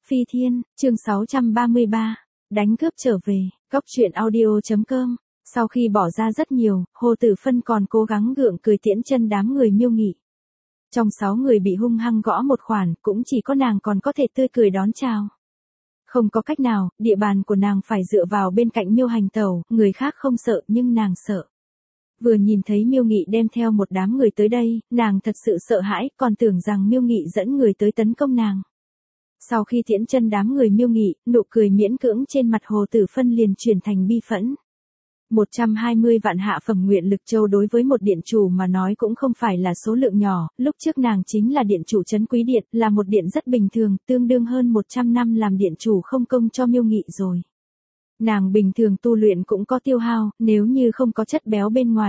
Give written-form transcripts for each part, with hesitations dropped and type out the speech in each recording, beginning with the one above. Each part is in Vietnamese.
Phi Thiên, chương 633, đánh cướp trở về, Cóc truyện audio.com. Sau khi bỏ ra rất nhiều, Hồ Tử Phân còn cố gắng gượng cười tiễn chân đám người Miêu Nghị. Trong 6 người bị hung hăng gõ một khoản, cũng chỉ có nàng còn có thể tươi cười đón chào. Không có cách nào, địa bàn của nàng phải dựa vào bên cạnh Miêu Hành Tẩu, người khác không sợ nhưng nàng sợ. Vừa nhìn thấy Miêu Nghị đem theo một đám người tới đây, nàng thật sự sợ hãi, còn tưởng rằng Miêu Nghị dẫn người tới tấn công nàng. Sau khi tiễn chân đám người Miêu Nghị, nụ cười miễn cưỡng trên mặt Hồ Tử Phân liền chuyển thành bi phẫn. 120 vạn hạ phẩm nguyện lực châu đối với một điện chủ mà nói cũng không phải là số lượng nhỏ, lúc trước nàng chính là điện chủ trấn Quý Điện, là một điện rất bình thường, tương đương hơn 100 năm làm điện chủ không công cho Miêu Nghị rồi. Nàng bình thường tu luyện cũng có tiêu hao, nếu như không có chất béo bên ngoài,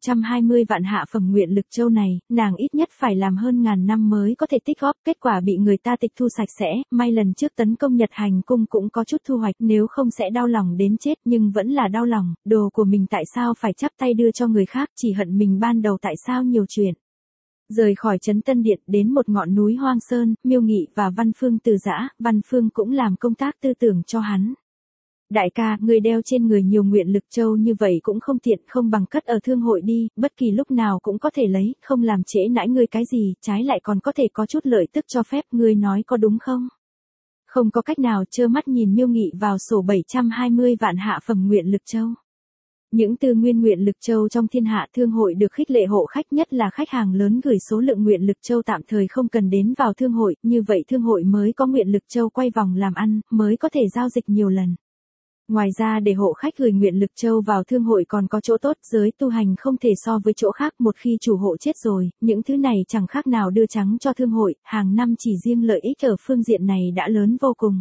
120 vạn hạ phẩm nguyện lực châu này, nàng ít nhất phải làm hơn ngàn năm mới có thể tích góp, kết quả bị người ta tịch thu sạch sẽ, may lần trước tấn công Nhật Hành cung cũng có chút thu hoạch, nếu không sẽ đau lòng đến chết nhưng vẫn là đau lòng, đồ của mình tại sao phải chắp tay đưa cho người khác, chỉ hận mình ban đầu tại sao nhiều chuyện. Rời khỏi trấn Tân Điện đến một ngọn núi hoang sơn, Miêu Nghị và Văn Phương từ giã, Văn Phương cũng làm công tác tư tưởng cho hắn. Đại ca, người đeo trên người nhiều nguyện lực châu như vậy cũng không tiện, không bằng cất ở thương hội đi, bất kỳ lúc nào cũng có thể lấy, không làm trễ nãi ngươi cái gì, trái lại còn có thể có chút lợi tức cho phép, ngươi nói có đúng không? Không có cách nào, trơ mắt nhìn Miêu Nghị vào sổ 720 vạn hạ phẩm nguyện lực châu. Những tư nguyên nguyện lực châu trong thiên hạ thương hội được khích lệ hộ khách, nhất là khách hàng lớn gửi số lượng nguyện lực châu tạm thời không cần đến vào thương hội, như vậy thương hội mới có nguyện lực châu quay vòng làm ăn, mới có thể giao dịch nhiều lần. Ngoài ra để hộ khách gửi nguyện lực châu vào thương hội còn có chỗ tốt, giới tu hành không thể so với chỗ khác, một khi chủ hộ chết rồi, những thứ này chẳng khác nào đưa trắng cho thương hội, hàng năm chỉ riêng lợi ích ở phương diện này đã lớn vô cùng.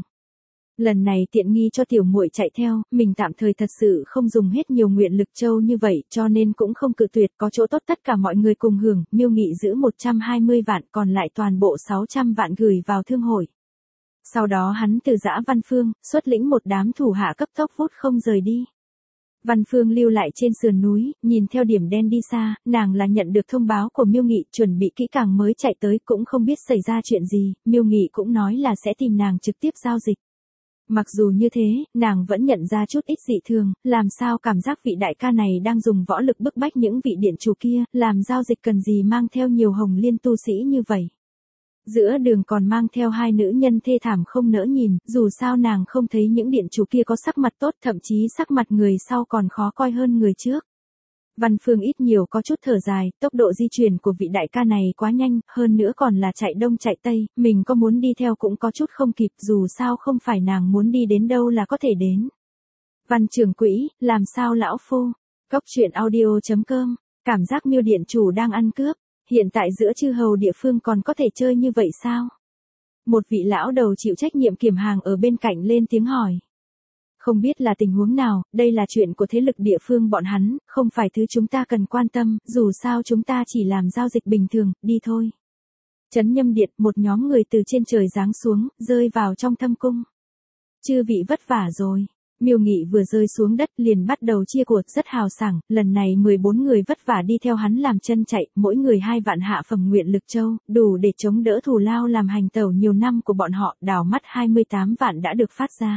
Lần này tiện nghi cho tiểu muội chạy theo, mình tạm thời thật sự không dùng hết nhiều nguyện lực châu như vậy, cho nên cũng không cự tuyệt, có chỗ tốt tất cả mọi người cùng hưởng, Miêu Nghị giữ 120 vạn, còn lại toàn bộ 600 vạn gửi vào thương hội. Sau đó hắn từ giã Văn Phương, xuất lĩnh một đám thủ hạ cấp tốc vút không rời đi. Văn Phương lưu lại trên sườn núi, nhìn theo điểm đen đi xa, nàng là nhận được thông báo của Miêu Nghị, chuẩn bị kỹ càng mới chạy tới, cũng không biết xảy ra chuyện gì, Miêu Nghị cũng nói là sẽ tìm nàng trực tiếp giao dịch. Mặc dù như thế, nàng vẫn nhận ra chút ít dị thường, làm sao cảm giác vị đại ca này đang dùng võ lực bức bách những vị điện chủ kia, làm giao dịch cần gì mang theo nhiều hồng liên tu sĩ như vậy. Giữa đường còn mang theo hai nữ nhân thê thảm không nỡ nhìn, dù sao nàng không thấy những điện chủ kia có sắc mặt tốt, thậm chí sắc mặt người sau còn khó coi hơn người trước. Văn Phương ít nhiều có chút thở dài, tốc độ di chuyển của vị đại ca này quá nhanh, hơn nữa còn là chạy đông chạy tây, mình có muốn đi theo cũng có chút không kịp, dù sao không phải nàng muốn đi đến đâu là có thể đến. Văn trưởng quỹ, làm sao lão phu? Cóc truyện audio.com, cảm giác Miêu điện chủ đang ăn cướp. Hiện tại giữa chư hầu địa phương còn có thể chơi như vậy sao? Một vị lão đầu chịu trách nhiệm kiểm hàng ở bên cạnh lên tiếng hỏi. Không biết là tình huống nào, đây là chuyện của thế lực địa phương bọn hắn, không phải thứ chúng ta cần quan tâm, dù sao chúng ta chỉ làm giao dịch bình thường, đi thôi. Trấn Nhâm Điện, một nhóm người từ trên trời giáng xuống, rơi vào trong thâm cung. Chư vị vất vả rồi. Miêu Nghị vừa rơi xuống đất liền bắt đầu chia của, rất hào sảng, lần này 14 người vất vả đi theo hắn làm chân chạy, mỗi người 2 vạn hạ phẩm nguyện lực châu, đủ để chống đỡ thù lao làm hành tẩu nhiều năm của bọn họ, đảo mắt 28 vạn đã được phát ra.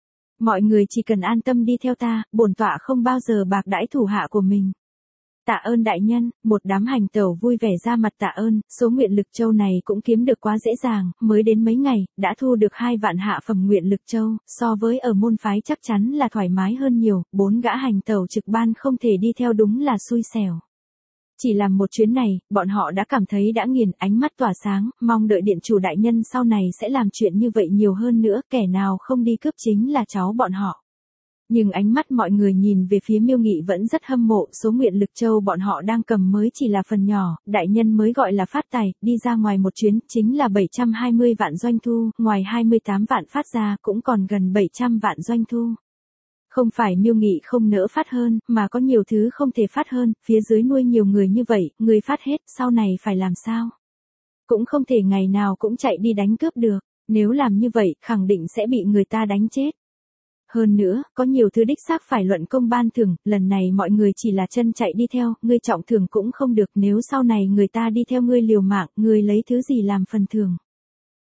Mọi người chỉ cần an tâm đi theo ta, bổn tọa không bao giờ bạc đãi thủ hạ của mình. Tạ ơn đại nhân, một đám hành tẩu vui vẻ ra mặt tạ ơn, số nguyện lực châu này cũng kiếm được quá dễ dàng, mới đến mấy ngày, đã thu được 2 vạn hạ phẩm nguyện lực châu, so với ở môn phái chắc chắn là thoải mái hơn nhiều, 4 gã hành tẩu trực ban không thể đi theo đúng là xui xẻo. Chỉ làm một chuyến này, bọn họ đã cảm thấy đã nghiền, ánh mắt tỏa sáng, mong đợi điện chủ đại nhân sau này sẽ làm chuyện như vậy nhiều hơn nữa, kẻ nào không đi cướp chính là cháu bọn họ. Nhưng ánh mắt mọi người nhìn về phía Miêu Nghị vẫn rất hâm mộ, số nguyện lực châu bọn họ đang cầm mới chỉ là phần nhỏ, đại nhân mới gọi là phát tài, đi ra ngoài một chuyến, chính là 720 vạn doanh thu, ngoài 28 vạn phát ra cũng còn gần 700 vạn doanh thu. Không phải Miêu Nghị không nỡ phát hơn, mà có nhiều thứ không thể phát hơn, phía dưới nuôi nhiều người như vậy, người phát hết, sau này phải làm sao? Cũng không thể ngày nào cũng chạy đi đánh cướp được, nếu làm như vậy, khẳng định sẽ bị người ta đánh chết. Hơn nữa, có nhiều thứ đích xác phải luận công ban thưởng, lần này mọi người chỉ là chân chạy đi theo, ngươi trọng thưởng cũng không được, nếu sau này người ta đi theo ngươi liều mạng, ngươi lấy thứ gì làm phần thưởng.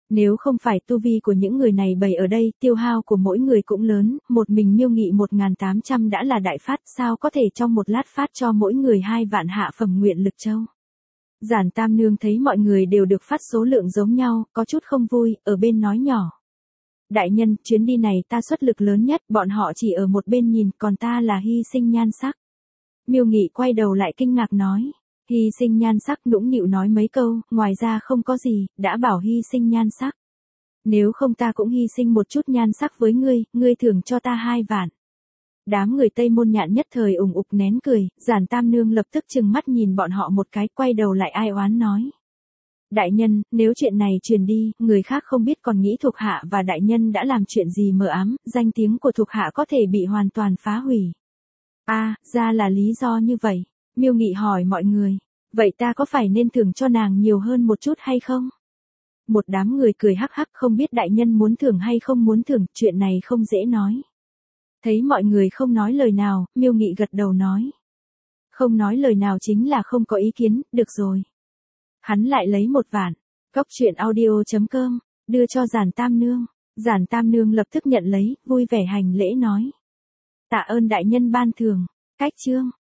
Nếu không phải tu vi của những người này bày ở đây, tiêu hao của mỗi người cũng lớn, một mình Miêu Nghị 1.800 đã là đại phát, sao có thể trong một lát phát cho mỗi người 2 vạn hạ phẩm nguyện lực châu. Giản Tam Nương thấy mọi người đều được phát số lượng giống nhau, có chút không vui, ở bên nói nhỏ. Đại nhân, chuyến đi này ta xuất lực lớn nhất, bọn họ chỉ ở một bên nhìn, còn ta là hy sinh nhan sắc. Miêu Nghị quay đầu lại kinh ngạc nói. Hy sinh nhan sắc nũng nịu nói mấy câu, ngoài ra không có gì, đã bảo hy sinh nhan sắc. Nếu không ta cũng hy sinh một chút nhan sắc với ngươi thưởng cho ta 2 vạn. Đám người Tây Môn Nhạn nhất thời ủng ục nén cười, Giản Tam Nương lập tức trừng mắt nhìn bọn họ một cái, quay đầu lại ai oán nói. Đại nhân, nếu chuyện này truyền đi, người khác không biết còn nghĩ thuộc hạ và đại nhân đã làm chuyện gì mờ ám, danh tiếng của thuộc hạ có thể bị hoàn toàn phá hủy. Ra là lý do như vậy. Miêu Nghị hỏi mọi người, vậy ta có phải nên thưởng cho nàng nhiều hơn một chút hay không? Một đám người cười hắc hắc, không biết đại nhân muốn thưởng hay không muốn thưởng, chuyện này không dễ nói. Thấy mọi người không nói lời nào, Miêu Nghị gật đầu nói. Không nói lời nào chính là không có ý kiến, được rồi. Hắn lại lấy 1 vạn. Cóc truyện audio.com, đưa cho Giản Tam Nương. Giản Tam Nương lập tức nhận lấy, vui vẻ hành lễ nói. Tạ ơn đại nhân ban thưởng. Cách chương.